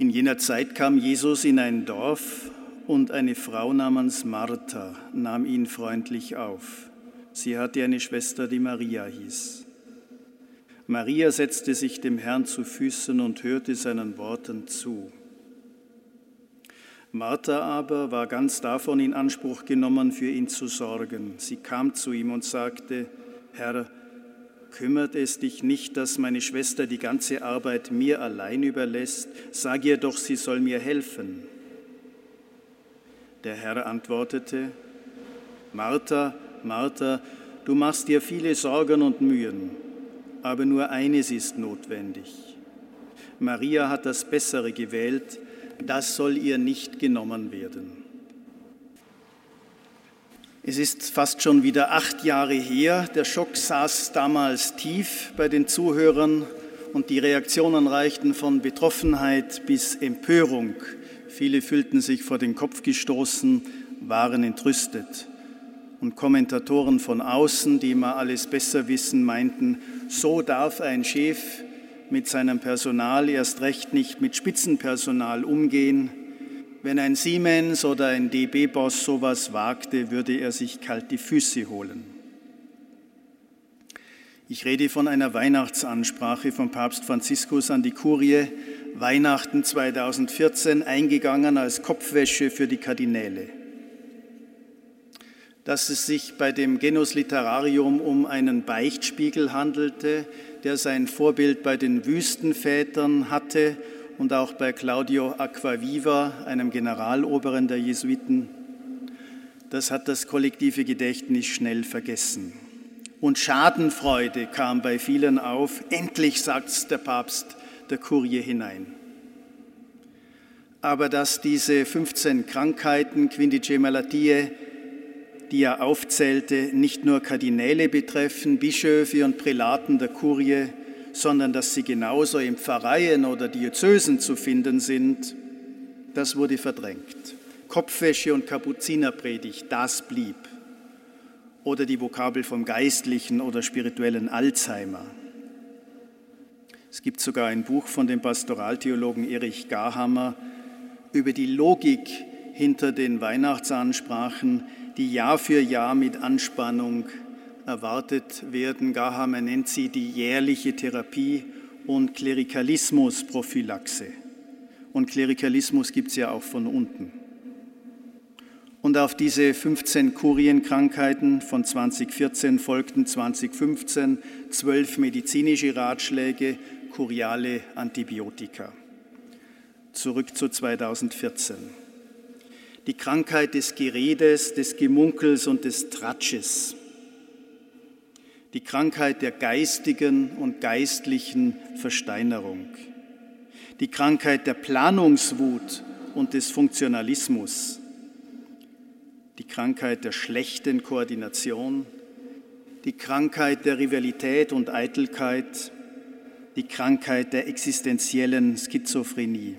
In jener Zeit kam Jesus in ein Dorf und eine Frau namens Martha nahm ihn freundlich auf. Sie hatte eine Schwester, die Maria hieß. Maria setzte sich dem Herrn zu Füßen und hörte seinen Worten zu. Martha aber war ganz davon in Anspruch genommen, für ihn zu sorgen. Sie kam zu ihm und sagte: Herr, kümmert es dich nicht, dass meine Schwester die ganze Arbeit mir allein überlässt? Sag ihr doch, sie soll mir helfen. Der Herr antwortete: Martha, Martha, du machst dir viele Sorgen und Mühen, aber nur eines ist notwendig. Maria hat das Bessere gewählt, das soll ihr nicht genommen werden. Es ist fast schon wieder 8 Jahre her. Der Schock saß damals tief bei den Zuhörern und die Reaktionen reichten von Betroffenheit bis Empörung. Viele fühlten sich vor den Kopf gestoßen, waren entrüstet. Und Kommentatoren von außen, die immer alles besser wissen, meinten, so darf ein Chef mit seinem Personal erst recht nicht mit Spitzenpersonal umgehen. Wenn ein Siemens oder ein DB-Boss sowas wagte, würde er sich kalt die Füße holen. Ich rede von einer Weihnachtsansprache von Papst Franziskus an die Kurie, Weihnachten 2014, eingegangen als Kopfwäsche für die Kardinäle. Dass es sich bei dem Genus Literarium um einen Beichtspiegel handelte, der sein Vorbild bei den Wüstenvätern hatte und auch bei Claudio Acquaviva, einem Generaloberen der Jesuiten, das hat das kollektive Gedächtnis schnell vergessen. Und Schadenfreude kam bei vielen auf. Endlich sagt's der Papst der Kurie hinein. Aber dass diese 15 Krankheiten, Quindice Malatie, die er aufzählte, nicht nur Kardinäle betreffen, Bischöfe und Prälaten der Kurie, sondern dass sie genauso in Pfarreien oder Diözesen zu finden sind, das wurde verdrängt. Kopfwäsche und Kapuzinerpredigt, das blieb. Oder die Vokabel vom geistlichen oder spirituellen Alzheimer. Es gibt sogar ein Buch von dem Pastoraltheologen Erich Garhammer über die Logik hinter den Weihnachtsansprachen, die Jahr für Jahr mit Anspannung erwartet werden. Garhammer nennt sie die jährliche Therapie und Klerikalismusprophylaxe. Und Klerikalismus gibt es ja auch von unten. Und auf diese 15 Kurienkrankheiten von 2014 folgten 2015 12 medizinische Ratschläge, kuriale Antibiotika. Zurück zu 2014. Die Krankheit des Geredes, des Gemunkels und des Tratsches. Die Krankheit der geistigen und geistlichen Versteinerung. Die Krankheit der Planungswut und des Funktionalismus. Die Krankheit der schlechten Koordination. Die Krankheit der Rivalität und Eitelkeit. Die Krankheit der existenziellen Schizophrenie.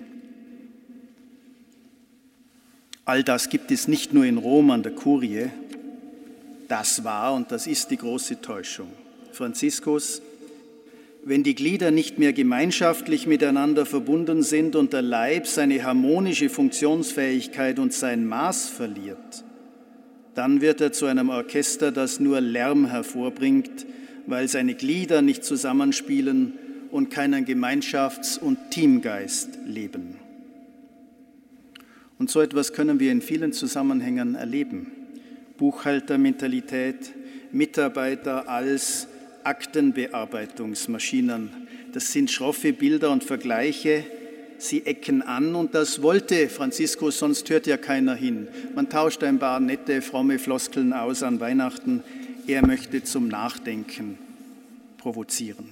All das gibt es nicht nur in Rom an der Kurie, das war und das ist die große Täuschung. Franziskus: Wenn die Glieder nicht mehr gemeinschaftlich miteinander verbunden sind und der Leib seine harmonische Funktionsfähigkeit und sein Maß verliert, dann wird er zu einem Orchester, das nur Lärm hervorbringt, weil seine Glieder nicht zusammenspielen und keinen Gemeinschafts- und Teamgeist leben. Und so etwas können wir in vielen Zusammenhängen erleben. Buchhaltermentalität, Mitarbeiter als Aktenbearbeitungsmaschinen. Das sind schroffe Bilder und Vergleiche. Sie ecken an und das wollte Franziskus, sonst hört ja keiner hin. Man tauscht ein paar nette, fromme Floskeln aus an Weihnachten. Er möchte zum Nachdenken provozieren.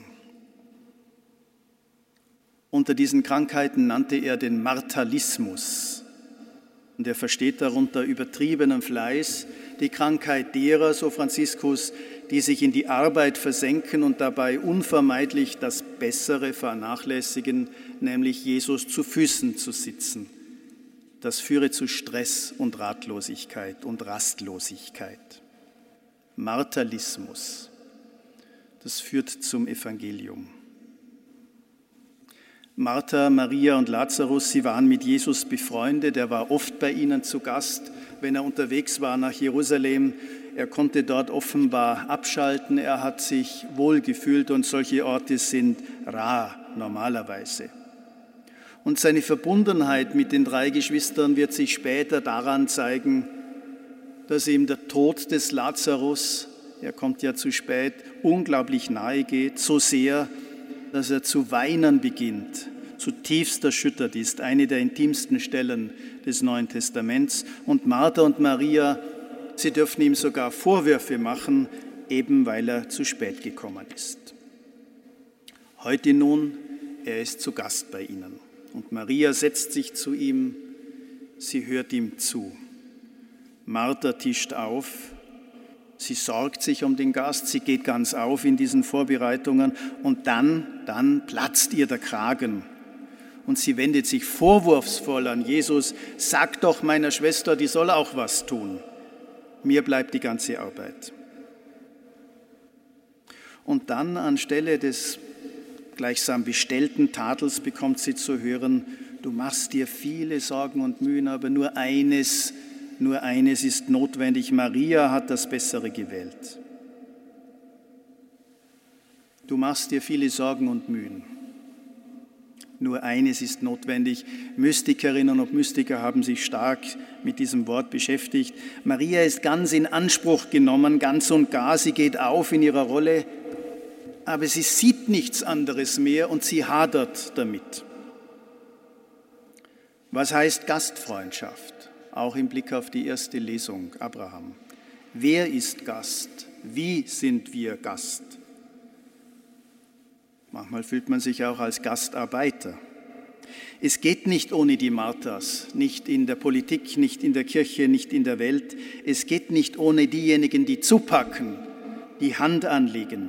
Unter diesen Krankheiten nannte er den Martalismus. Und er versteht darunter übertriebenen Fleiß, die Krankheit derer, so Franziskus, die sich in die Arbeit versenken und dabei unvermeidlich das Bessere vernachlässigen, nämlich Jesus zu Füßen zu sitzen. Das führe zu Stress und Ratlosigkeit und Rastlosigkeit. Martalismus, das führt zum Evangelium. Martha, Maria und Lazarus, sie waren mit Jesus befreundet. Er war oft bei ihnen zu Gast, wenn er unterwegs war nach Jerusalem. Er konnte dort offenbar abschalten. Er hat sich wohlgefühlt und solche Orte sind rar normalerweise. Und seine Verbundenheit mit den 3 Geschwistern wird sich später daran zeigen, dass ihm der Tod des Lazarus, er kommt ja zu spät, unglaublich nahe geht, so sehr, dass er zu weinen beginnt, zutiefst erschüttert ist, eine der intimsten Stellen des Neuen Testaments. Und Martha und Maria, sie dürfen ihm sogar Vorwürfe machen, eben weil er zu spät gekommen ist. Heute nun, er ist zu Gast bei ihnen. Und Maria setzt sich zu ihm, sie hört ihm zu. Martha tischt auf, sie sorgt sich um den Gast, sie geht ganz auf in diesen Vorbereitungen und dann platzt ihr der Kragen. Und sie wendet sich vorwurfsvoll an Jesus, sag doch meiner Schwester, die soll auch was tun. Mir bleibt die ganze Arbeit. Und dann anstelle des gleichsam bestellten Tadels bekommt sie zu hören, du machst dir viele Sorgen und Mühen, aber nur eines ist notwendig. Maria hat das Bessere gewählt. Du machst dir viele Sorgen und Mühen. Nur eines ist notwendig. Mystikerinnen und Mystiker haben sich stark mit diesem Wort beschäftigt. Maria ist ganz in Anspruch genommen, ganz und gar. Sie geht auf in ihrer Rolle, aber sie sieht nichts anderes mehr und sie hadert damit. Was heißt Gastfreundschaft? Auch im Blick auf die erste Lesung, Abraham. Wer ist Gast? Wie sind wir Gast? Manchmal fühlt man sich auch als Gastarbeiter. Es geht nicht ohne die Marthas, nicht in der Politik, nicht in der Kirche, nicht in der Welt. Es geht nicht ohne diejenigen, die zupacken, die Hand anlegen.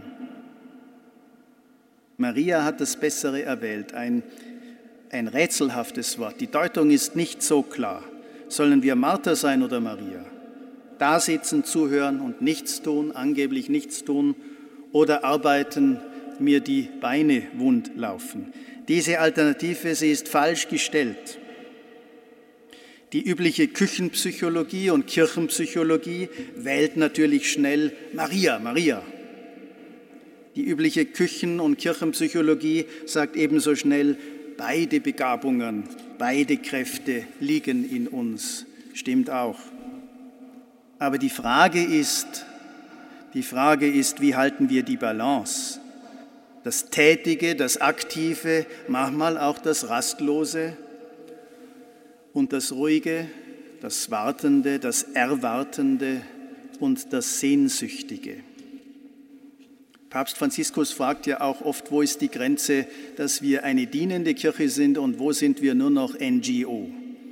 Maria hat das Bessere erwählt, ein rätselhaftes Wort. Die Deutung ist nicht so klar. Sollen wir Martha sein oder Maria? Da sitzen, zuhören und nichts tun, angeblich nichts tun, oder arbeiten, mir die Beine wund laufen. Diese Alternative, sie ist falsch gestellt. Die übliche Küchenpsychologie und Kirchenpsychologie wählt natürlich schnell Maria, Maria. Die übliche Küchen- und Kirchenpsychologie sagt ebenso schnell, beide Begabungen, beide Kräfte liegen in uns. Stimmt auch. Aber die Frage ist, wie halten wir die Balance? Das Tätige, das Aktive, manchmal auch das Rastlose und das Ruhige, das Wartende, das Erwartende und das Sehnsüchtige. Papst Franziskus fragt ja auch oft, wo ist die Grenze, dass wir eine dienende Kirche sind und wo sind wir nur noch NGO?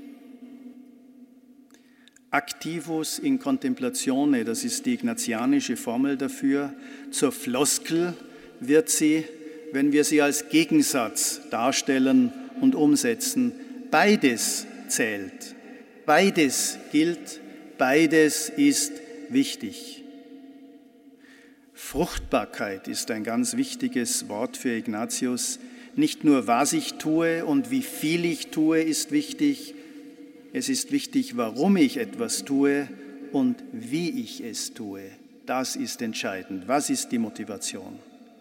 Activus in contemplatione, das ist die ignatianische Formel dafür. Zur Floskel wird sie, wenn wir sie als Gegensatz darstellen und umsetzen. Beides zählt, beides gilt, beides ist wichtig. Fruchtbarkeit ist ein ganz wichtiges Wort für Ignatius. Nicht nur, was ich tue und wie viel ich tue, ist wichtig. Es ist wichtig, warum ich etwas tue und wie ich es tue. Das ist entscheidend. Was ist die Motivation?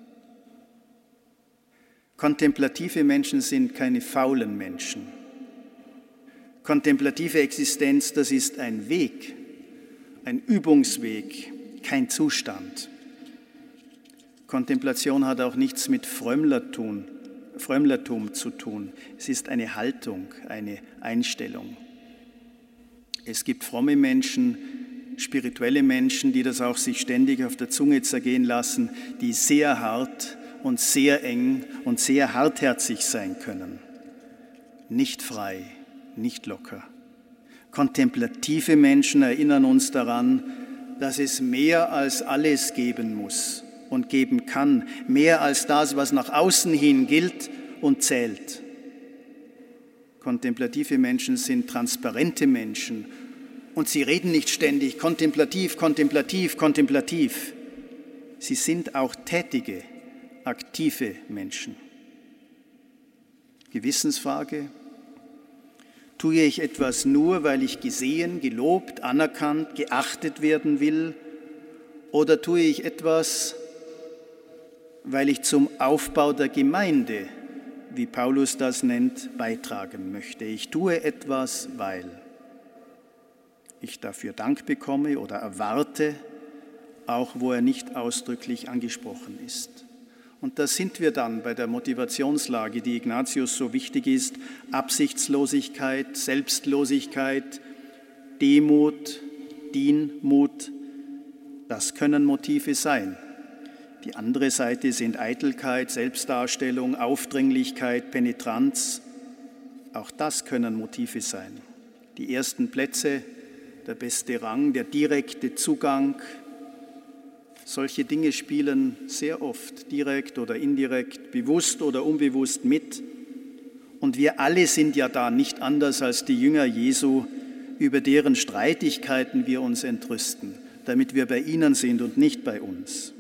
Kontemplative Menschen sind keine faulen Menschen. Kontemplative Existenz, das ist ein Weg, ein Übungsweg, kein Zustand. Kontemplation hat auch nichts mit Frömmlertum zu tun. Es ist eine Haltung, eine Einstellung. Es gibt fromme Menschen, spirituelle Menschen, die das auch sich ständig auf der Zunge zergehen lassen, die sehr hart und sehr eng und sehr hartherzig sein können. Nicht frei, nicht locker. Kontemplative Menschen erinnern uns daran, dass es mehr als alles geben muss und geben kann, mehr als das, was nach außen hin gilt und zählt. Kontemplative Menschen sind transparente Menschen und sie reden nicht ständig kontemplativ, kontemplativ, kontemplativ. Sie sind auch tätige, aktive Menschen. Gewissensfrage. Tue ich etwas nur, weil ich gesehen, gelobt, anerkannt, geachtet werden will? Oder tue ich etwas, weil ich zum Aufbau der Gemeinde, wie Paulus das nennt, beitragen möchte? Ich tue etwas, weil ich dafür Dank bekomme oder erwarte, auch wo er nicht ausdrücklich angesprochen ist. Und da sind wir dann bei der Motivationslage, die Ignatius so wichtig ist: Absichtslosigkeit, Selbstlosigkeit, Demut, Dienmut. Das können Motive sein. Die andere Seite sind Eitelkeit, Selbstdarstellung, Aufdringlichkeit, Penetranz. Auch das können Motive sein. Die ersten Plätze, der beste Rang, der direkte Zugang. Solche Dinge spielen sehr oft direkt oder indirekt, bewusst oder unbewusst mit. Und wir alle sind ja da nicht anders als die Jünger Jesu, über deren Streitigkeiten wir uns entrüsten, damit wir bei ihnen sind und nicht bei uns.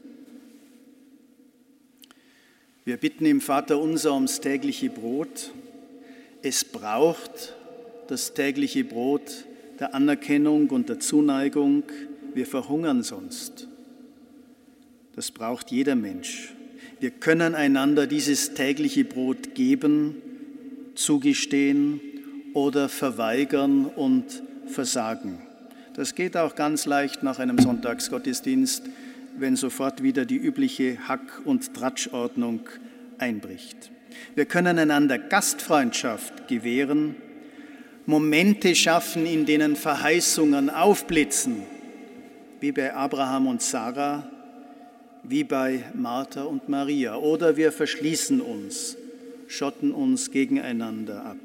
Wir bitten im Vaterunser ums tägliche Brot. Es braucht das tägliche Brot der Anerkennung und der Zuneigung. Wir verhungern sonst. Das braucht jeder Mensch. Wir können einander dieses tägliche Brot geben, zugestehen oder verweigern und versagen. Das geht auch ganz leicht nach einem Sonntagsgottesdienst, wenn sofort wieder die übliche Hack- und Tratschordnung einbricht. Wir können einander Gastfreundschaft gewähren, Momente schaffen, in denen Verheißungen aufblitzen, wie bei Abraham und Sarah, wie bei Martha und Maria. Oder wir verschließen uns, schotten uns gegeneinander ab.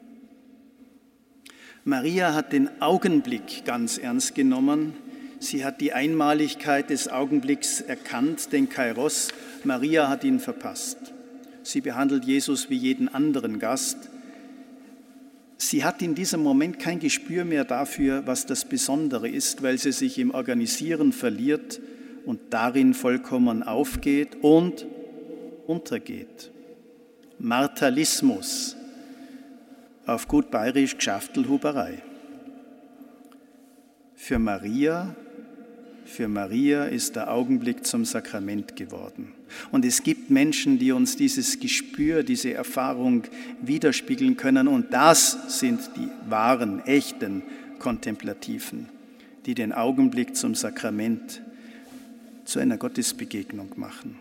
Maria hat den Augenblick ganz ernst genommen. Sie hat die Einmaligkeit des Augenblicks erkannt, den Kairos. Maria hat ihn verpasst. Sie behandelt Jesus wie jeden anderen Gast. Sie hat in diesem Moment kein Gespür mehr dafür, was das Besondere ist, weil sie sich im Organisieren verliert und darin vollkommen aufgeht und untergeht. Martalismus, auf gut bayerisch Gschaftelhuberei. Für Maria ist der Augenblick zum Sakrament geworden. Und es gibt Menschen, die uns dieses Gespür, diese Erfahrung widerspiegeln können. Und das sind die wahren, echten Kontemplativen, die den Augenblick zum Sakrament, zu einer Gottesbegegnung machen.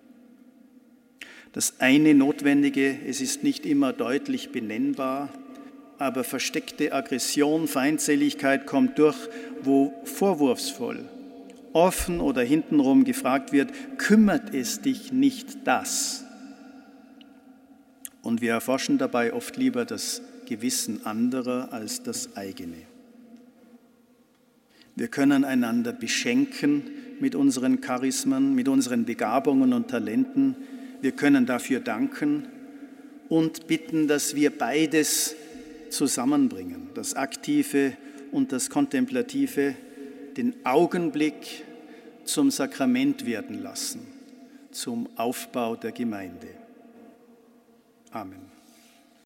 Das eine Notwendige, es ist nicht immer deutlich benennbar, aber versteckte Aggression, Feindseligkeit kommt durch, wo vorwurfsvoll, offen oder hintenrum gefragt wird: Kümmert es dich nicht das? Und wir erforschen dabei oft lieber das Gewissen anderer als das eigene. Wir können einander beschenken mit unseren Charismen, mit unseren Begabungen und Talenten. Wir können dafür danken und bitten, dass wir beides zusammenbringen, das Aktive und das Kontemplative, den Augenblick zum Sakrament werden lassen, zum Aufbau der Gemeinde. Amen.